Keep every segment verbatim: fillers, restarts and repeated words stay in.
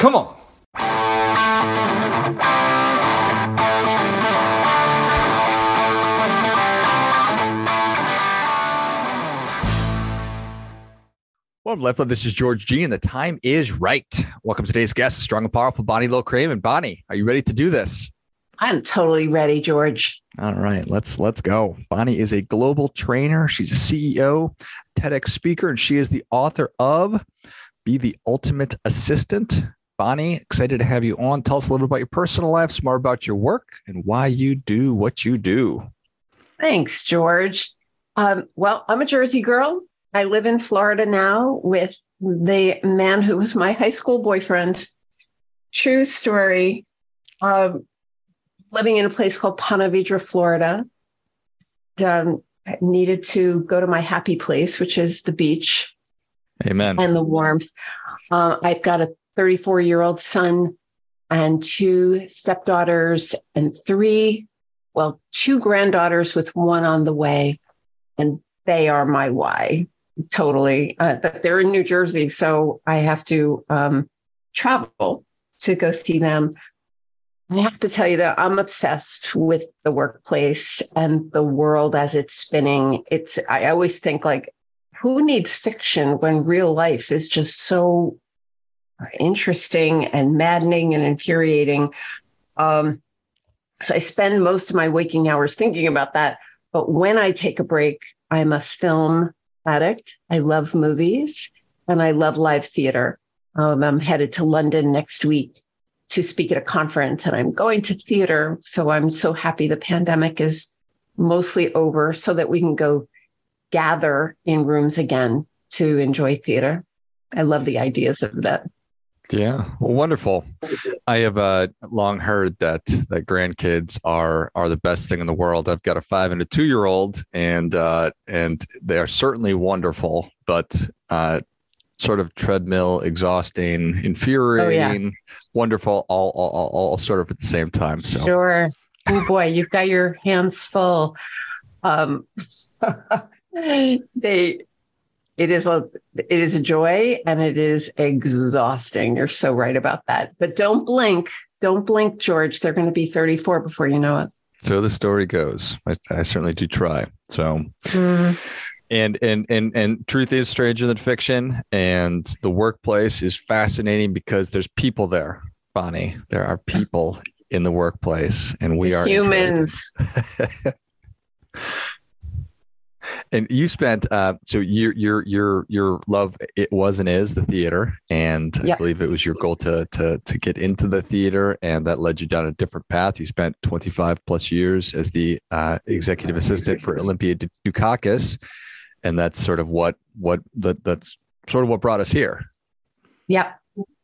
Come on. Well, Left Left, this is George G, and the time is right. Welcome to today's guest, strong and powerful Bonnie Low Craven. Bonnie, are you ready to do this? I'm totally ready, George. All right, let's let's go. Bonnie is a global trainer. She's a C E O, TEDx speaker, and she is the author of Be the Ultimate Assistant. Bonnie, excited to have you on. Tell us a little bit about your personal life, some more about your work, and why you do what you do. Thanks, George. Um, well, I'm a Jersey girl. I live in Florida now with the man who was my high school boyfriend. True story. Um, living in a place called Ponte Vedra, Florida. Um, I needed to go to my happy place, which is the beach. Amen. And the warmth. Uh, I've got a thirty-four-year-old son and two stepdaughters and three, well, two granddaughters with one on the way. And they are my why. Totally. Uh, but they're in New Jersey, so I have to um, travel to go see them. I have to tell you that I'm obsessed with the workplace and the world as it's spinning. It's, I always think, like, who needs fiction when real life is just so interesting and maddening and infuriating? Um, so I spend most of my waking hours thinking about that. But when I take a break, I'm a film addict. I love movies and I love live theater. Um, I'm headed to London next week to speak at a conference, and I'm going to theater. So I'm so happy the pandemic is mostly over so that we can go gather in rooms again to enjoy theater. I love the ideas of that. Yeah, well, wonderful. I have uh, long heard that that grandkids are are the best thing in the world. I've got a five and a two year old, and uh, and they are certainly wonderful, but uh, sort of treadmill, exhausting, infuriating, oh, yeah. wonderful, all, all all all sort of at the same time. So sure. Oh boy, you've got your hands full. Um, they. It is a it is a joy and it is exhausting. You're so right about that. But don't blink. Don't blink, George. They're going to be thirty-four before you know it. So the story goes. I, I certainly do try. So mm. and and and and truth is stranger than fiction. And the workplace is fascinating because there's people there, Bonnie. There are people in the workplace, and we are humans. And you spent uh, so your your your your love, it was and is the theater, and yep. I believe it was your goal to to to get into the theater, and that led you down a different path. You spent twenty-five plus years as the uh, executive assistant for Olympia Dukakis, and that's sort of what what that that's sort of what brought us here. Yep.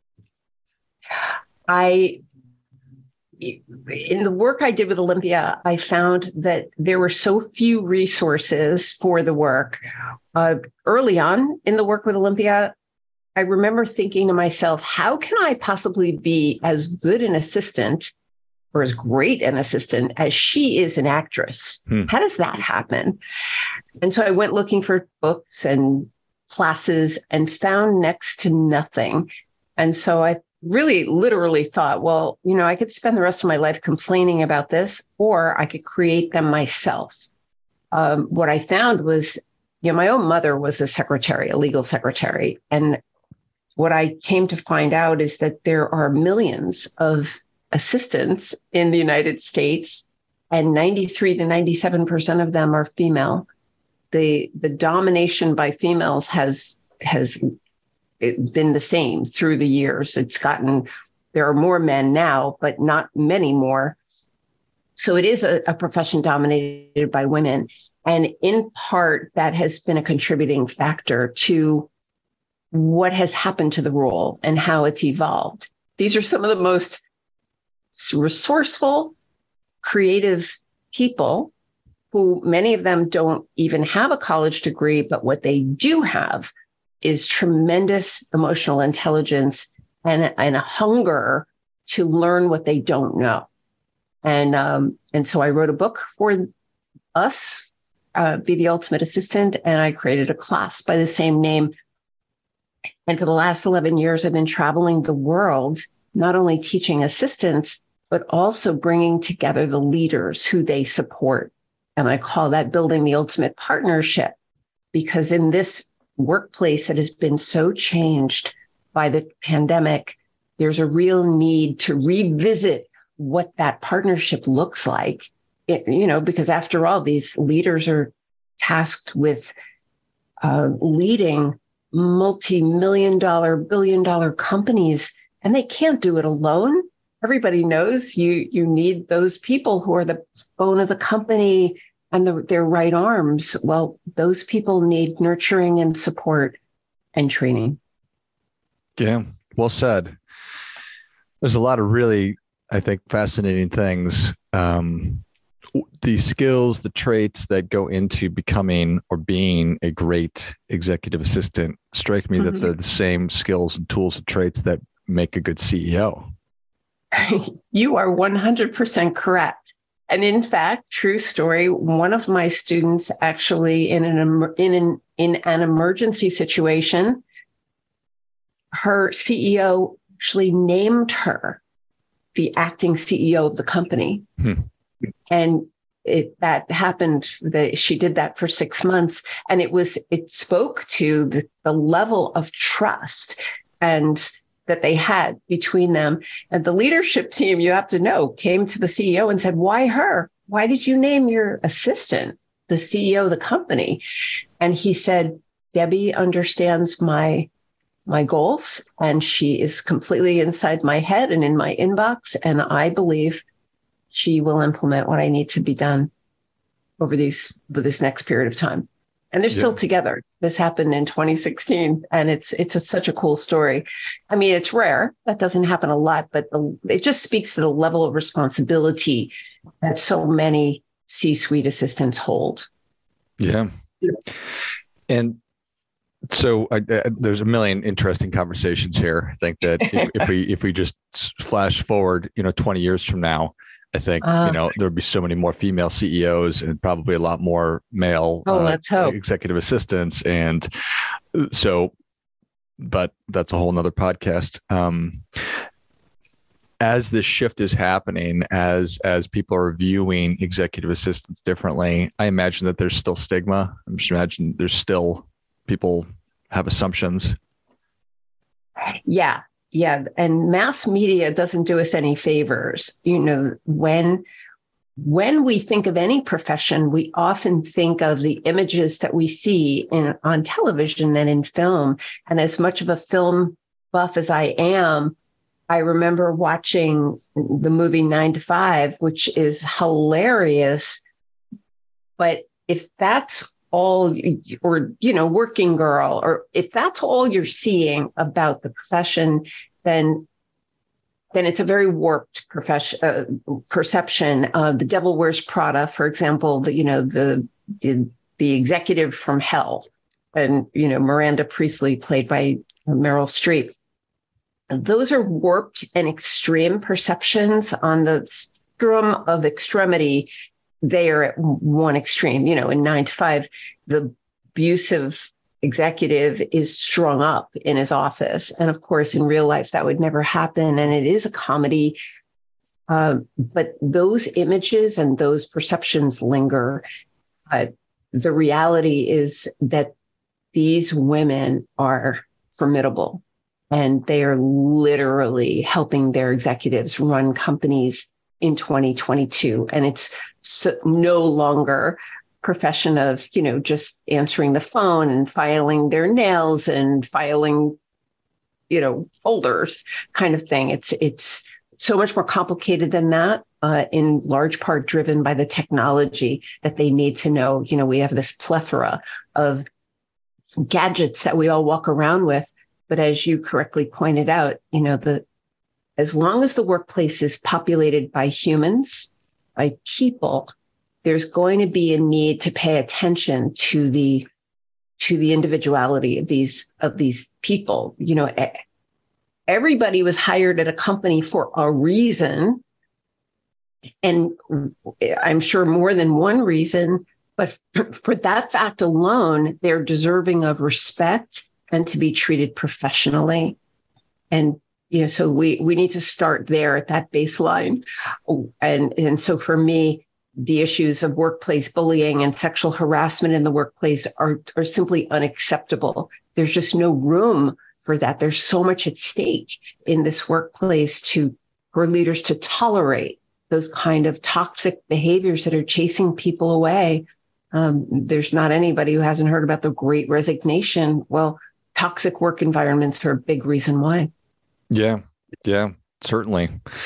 I. In the work I did with Olympia, I found that there were so few resources for the work. Uh, early on in the work with Olympia, I remember thinking to myself, how can I possibly be as good an assistant or as great an assistant as she is an actress? Hmm. How does that happen? And so I went looking for books and classes and found next to nothing. And so I really literally thought, well, you know, I could spend the rest of my life complaining about this, or I could create them myself. Um, what I found was, you know, my own mother was a secretary, a legal secretary. And what I came to find out is that there are millions of assistants in the United States, and ninety-three to ninety-seven percent of them are female. The, the domination by females has, has It been the same through the years. It's gotten, there are more men now, but not many more. So it is a, a profession dominated by women. And in part, that has been a contributing factor to what has happened to the role and how it's evolved. These are some of the most resourceful, creative people who, many of them don't even have a college degree, but what they do have is tremendous emotional intelligence and, and a hunger to learn what they don't know. And, um, and so I wrote a book for us, uh, Be the Ultimate Assistant, and I created a class by the same name. And for the last eleven years, I've been traveling the world, not only teaching assistants, but also bringing together the leaders who they support. And I call that building the ultimate partnership, because in this workplace that has been so changed by the pandemic, there's a real need to revisit what that partnership looks like. It, you know, because after all, these leaders are tasked with uh, leading multi-million dollar, billion dollar companies, and they can't do it alone. Everybody knows you you need those people who are the bone of the company and the, their right arms. Well, those people need nurturing and support and training. Yeah, well said. There's a lot of really, I think, fascinating things. Um, the skills, the traits that go into becoming or being a great executive assistant strike me mm-hmm. that they're the same skills and tools and traits that make a good C E O. You are one hundred percent correct. And in fact, true story, one of my students actually in an in an in an emergency situation, her C E O actually named her the acting C E O of the company. Hmm. And it that happened that she did that for six months. And it was it spoke to the, the level of trust and that they had between them. And the leadership team, you have to know, came to the C E O and said, why her? Why did you name your assistant the C E O of the company? And he said, Debbie understands my my goals, and she is completely inside my head and in my inbox. And I believe she will implement what I need to be done over these this next period of time. And they're yeah. still together. This happened in twenty sixteen, and it's it's a, such a cool story. I mean, it's rare. That doesn't happen a lot, but the, it just speaks to the level of responsibility that so many C-suite assistants hold. Yeah. And so uh, there's a million interesting conversations here. I think that if, if we if we just flash forward, you know, twenty years from now, I think, uh, you know, there'd be so many more female C E Os and probably a lot more male oh, let's uh, hope. executive assistants. And so, but that's a whole nother podcast. Um, as this shift is happening, as as people are viewing executive assistants differently, I imagine that there's still stigma. I just imagine there's still people have assumptions. Yeah. Yeah. And mass media doesn't do us any favors. You know, when, when we think of any profession, we often think of the images that we see in on television and in film. And as much of a film buff as I am, I remember watching the movie Nine to Five, which is hilarious. But if that's all, or, you know, Working Girl, or if that's all you're seeing about the profession, then, then it's a very warped profession, uh, perception. Uh, The Devil Wears Prada, for example, the, you know, the, the, the executive from hell, and, you know, Miranda Priestley, played by Meryl Streep. Those are warped and extreme perceptions. On the spectrum of extremity, they are at one extreme. You know, in Nine to Five, the abusive executive is strung up in his office. And of course, in real life, that would never happen. And it is a comedy. Um, but those images and those perceptions linger. Uh, the reality is that these women are formidable, and they are literally helping their executives run companies in twenty twenty-two. And it's so, no longer profession of, you know, just answering the phone and filing their nails and filing, you know, folders kind of thing. It's, it's so much more complicated than that, uh, in large part driven by the technology that they need to know. You know, we have this plethora of gadgets that we all walk around with. But as you correctly pointed out, you know, the, as long as the workplace is populated by humans, by people, there's going to be a need to pay attention to the to the individuality of these of these people. You know, everybody was hired at a company for a reason, and I'm sure more than one reason. But for that fact alone, they're deserving of respect and to be treated professionally. And, you know, so we, we need to start there at that baseline. And, and so for me, the issues of workplace bullying and sexual harassment in the workplace are, are simply unacceptable. There's just no room for that. There's so much at stake in this workplace to, for leaders to tolerate those kind of toxic behaviors that are chasing people away. Um, there's not anybody who hasn't heard about the Great Resignation. Well, toxic work environments are a big reason why. Yeah, yeah, certainly.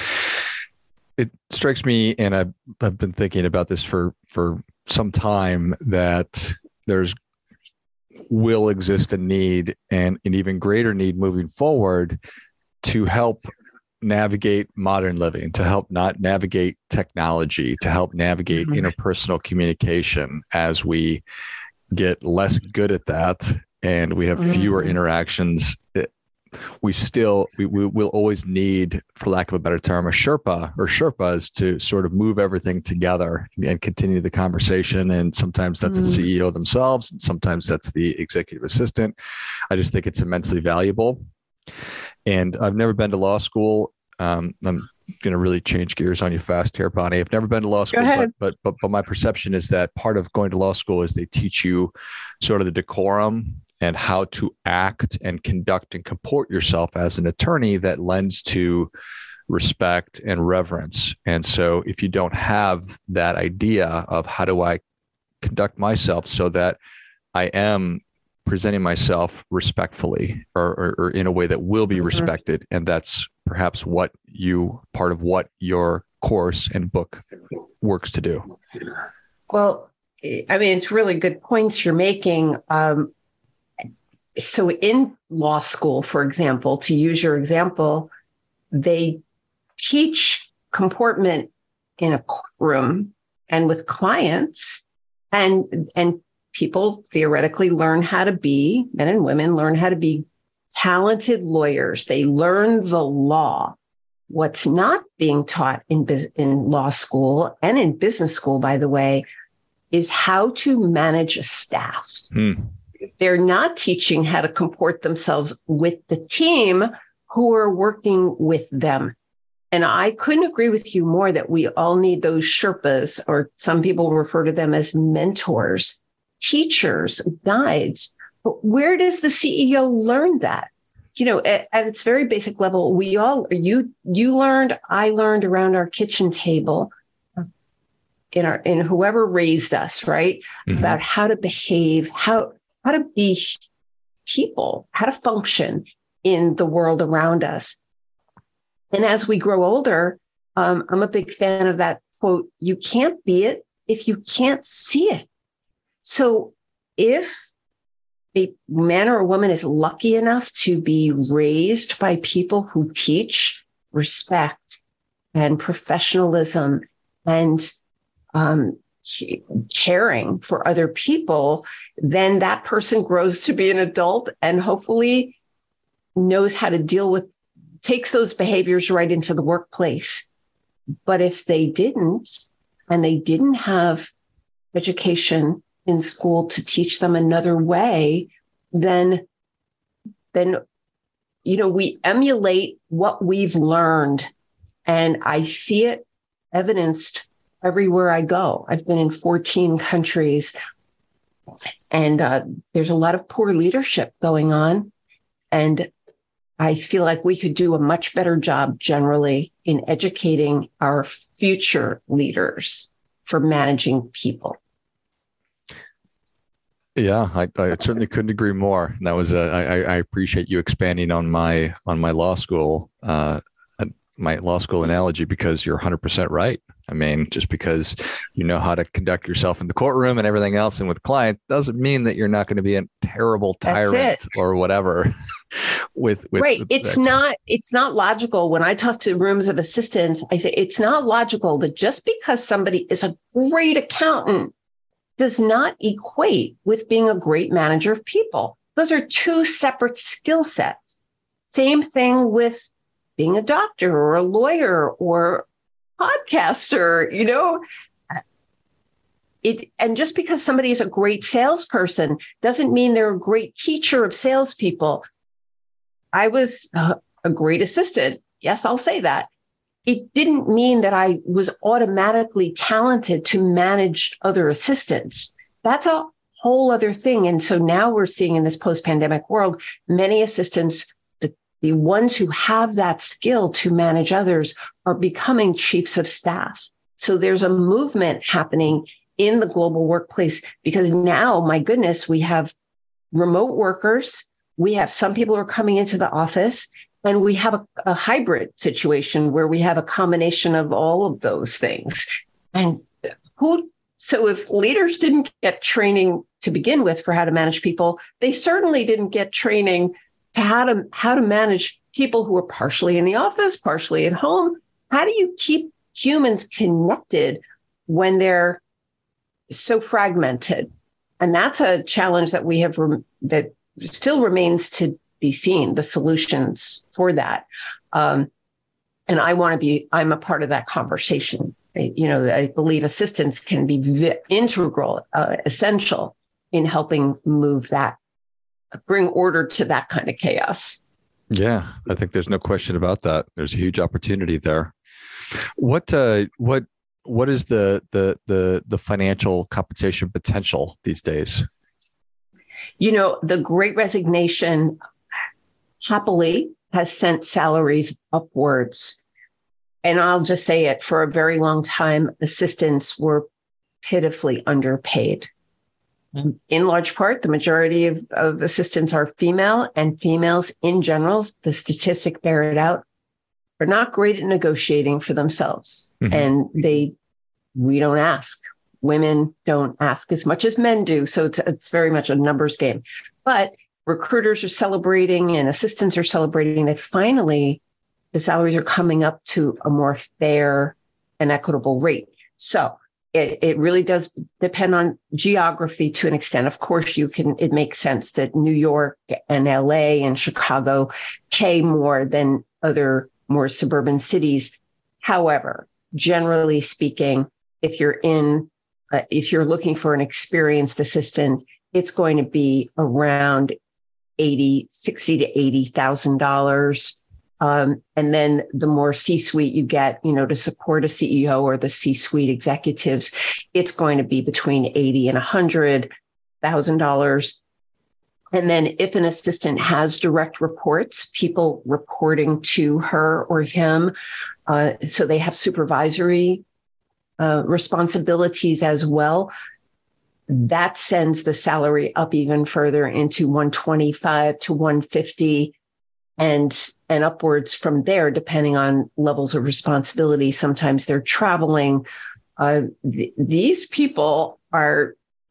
It strikes me, and I've, I've been thinking about this for, for some time, that there's will exist a need, and an even greater need moving forward, to help navigate modern living, to help not navigate technology, to help navigate mm-hmm. interpersonal communication as we get less good at that and we have mm-hmm. fewer interactions. It, we still, we, we will always need, for lack of a better term, a Sherpa or Sherpas to sort of move everything together and continue the conversation. And sometimes that's mm-hmm. the C E O themselves, and sometimes that's the executive assistant. I just think it's immensely valuable. And I've never been to law school. Um, I'm going to really change gears on you fast here, Bonnie. I've never been to law school, but, but but but my perception is that part of going to law school is they teach you sort of the decorum and how to act and conduct and comport yourself as an attorney that lends to respect and reverence. And so if you don't have that idea of how do I conduct myself so that I am presenting myself respectfully or, or, or in a way that will be respected. Mm-hmm. And that's perhaps what you, part of what your course and book works to do. Well, I mean, it's really good points you're making. Um, so in law school, for example, to use your example, they teach comportment in a courtroom and with clients, and, and people theoretically learn how to be, men and women learn how to be talented lawyers. They learn the law. What's not being taught in, in law school and in business school, by the way, is how to manage a staff. Hmm. They're not teaching how to comport themselves with the team who are working with them. And I couldn't agree with you more that we all need those Sherpas, or some people refer to them as mentors, teachers, guides. But where does the C E O learn that? You know, at, at its very basic level, we all, you, you learned, I learned around our kitchen table in our, in whoever raised us, right? Mm-hmm. About how to behave, how, how to be people, how to function in the world around us. And as we grow older, um, I'm a big fan of that quote, you can't be it if you can't see it. So if a man or a woman is lucky enough to be raised by people who teach respect and professionalism and um, caring for other people, then that person grows to be an adult and hopefully knows how to deal with, takes those behaviors right into the workplace. But if they didn't, and they didn't have education in school to teach them another way, then, then, you know, we emulate what we've learned. And I see it evidenced everywhere I go. I've been in fourteen countries, and uh, there's a lot of poor leadership going on. And I feel like we could do a much better job generally in educating our future leaders for managing people. Yeah, I, I certainly couldn't agree more. And that was a, I, I appreciate you expanding on my on my law school uh, my law school analogy, because you're one hundred percent right. I mean, just because you know how to conduct yourself in the courtroom and everything else and with clients doesn't mean that you're not going to be a terrible tyrant or whatever. with, with right, with it's that. not it's not logical. When I talk to rooms of assistants, I say it's not logical that just because somebody is a great accountant does not equate with being a great manager of people. Those are two separate skill sets. Same thing with being a doctor or a lawyer or podcaster. You know, it, and just because somebody is a great salesperson doesn't mean they're a great teacher of salespeople. I was a, a great assistant. Yes, I'll say that. It didn't mean that I was automatically talented to manage other assistants. That's a whole other thing. And so now we're seeing in this post-pandemic world, many assistants, the, the ones who have that skill to manage others, are becoming chiefs of staff. So there's a movement happening in the global workplace because now, my goodness, we have remote workers. We have some people who are coming into the office. And we have a, a hybrid situation where we have a combination of all of those things. And who, so if leaders didn't get training to begin with for how to manage people, they certainly didn't get training to how to, how to manage people who are partially in the office, partially at home. How do you keep humans connected when they're so fragmented? And that's a challenge that we have, rem- that still remains to be seen, the solutions for that. Um, and I want to be, I'm a part of that conversation. I, you know, I believe assistants can be vi- integral, uh, essential in helping move that, bring order to that kind of chaos. Yeah, I think there's no question about that. There's a huge opportunity there. What, uh, what, what is the, the, the, the financial compensation potential these days? You know, the Great Resignation happily has sent salaries upwards. And I'll just say it, for a very long time, assistants were pitifully underpaid. Mm. In large part, the majority of, of assistants are female, and females in general, the statistics bear it out, are not great at negotiating for themselves. Mm-hmm. And they, we don't ask. Women don't ask as much as men do. So it's, it's very much a numbers game. But recruiters are celebrating and assistants are celebrating that finally the salaries are coming up to a more fair and equitable rate. So it, it really does depend on geography to an extent. Of course, you can, it makes sense that New York and L A and Chicago pay more than other more suburban cities. However, generally speaking, if you're in, uh, if you're looking for an experienced assistant, it's going to be around eighty, sixty to eighty thousand dollars. Um, and then the more C-suite you get, you know, to support a C E O or the C-suite executives, it's going to be between eighty and a hundred thousand dollars. And then if an assistant has direct reports, people reporting to her or him, uh, so they have supervisory uh, responsibilities as well, that sends the salary up even further into one twenty-five to one fifty and, and upwards from there, depending on levels of responsibility. Sometimes they're traveling. Uh, th- these people are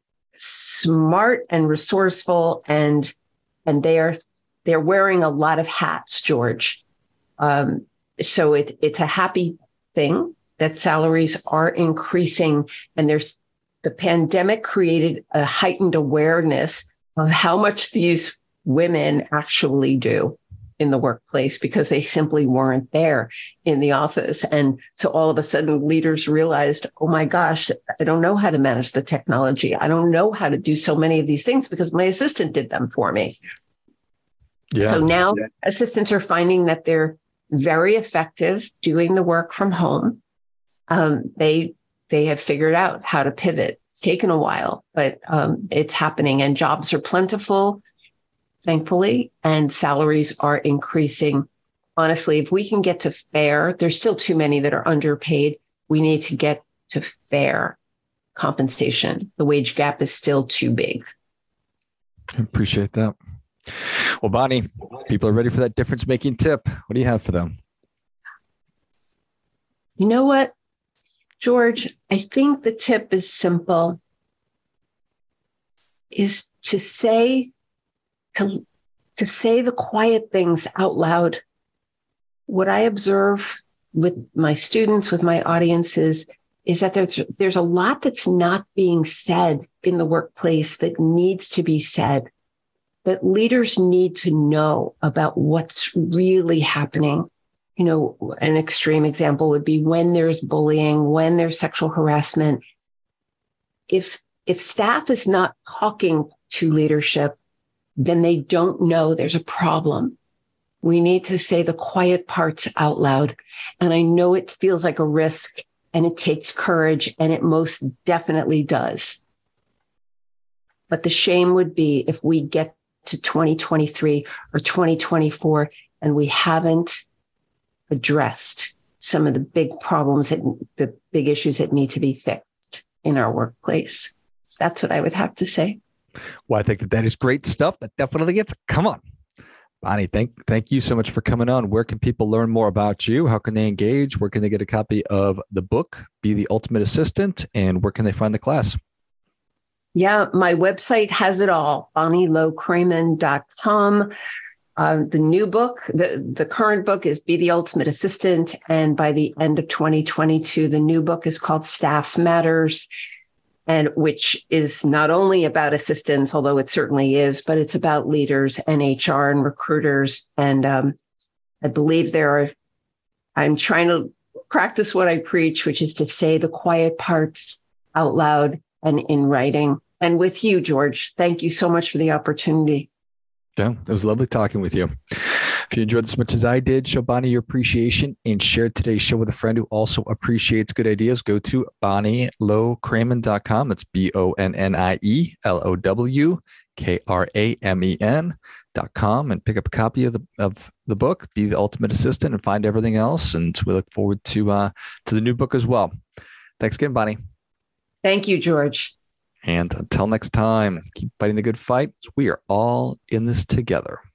smart and resourceful, and, and they are, they're wearing a lot of hats, George. Um, so it, it's a happy thing that salaries are increasing, and there's, the pandemic created a heightened awareness of how much these women actually do in the workplace because they simply weren't there in the office. And so all of a sudden leaders realized, oh my gosh, I don't know how to manage the technology. I don't know how to do so many of these things because my assistant did them for me. Yeah. So now yeah. assistants are finding that they're very effective doing the work from home. Um, they They have figured out how to pivot. It's taken a while, but um, it's happening, and jobs are plentiful, thankfully, and salaries are increasing. Honestly, if we can get to fair, there's still too many that are underpaid. We need to get to fair compensation. The wage gap is still too big. I appreciate that. Well, Bonnie, people are ready for that difference-making tip. What do you have for them? You know what, George, I think the tip is simple, is to say, to, to say the quiet things out loud. What I observe with my students, with my audiences, is that there's, there's a lot that's not being said in the workplace that needs to be said, that leaders need to know about what's really happening. You know, an extreme example would be when there's bullying, when there's sexual harassment. if if staff is not talking to leadership, then they don't know there's a problem. We need to say the quiet parts out loud. And I know it feels like a risk and it takes courage, and it most definitely does. But the shame would be if we get to twenty twenty-three or twenty twenty-four and we haven't addressed some of the big problems, that the big issues that need to be fixed in our workplace. That's what I would have to say. Well, I think that that is great stuff. That definitely gets, come on. Bonnie, thank thank you so much for coming on. Where can people learn more about you? How can they engage? Where can they get a copy of the book, Be the Ultimate Assistant? And where can they find the class? Yeah, my website has it all, bonnie low kramen dot com. Uh, the new book, the, the current book is Be the Ultimate Assistant. And by the end of twenty twenty-two, the new book is called Staff Matters, and which is not only about assistants, although it certainly is, but it's about leaders and H R and recruiters. And um, I believe there are, I'm trying to practice what I preach, which is to say the quiet parts out loud and in writing. And with you, George, thank you so much for the opportunity. Yeah, it was lovely talking with you. If you enjoyed this as much as I did, show Bonnie your appreciation and share today's show with a friend who also appreciates good ideas. Go to bonnie low kramen dot com. That's B O N N I E L O W K R A M E N dot com and pick up a copy of the of the book, Be the Ultimate Assistant, and find everything else. And we look forward to uh, to the new book as well. Thanks again, Bonnie. Thank you, George. And until next time, keep fighting the good fight. We are all in this together.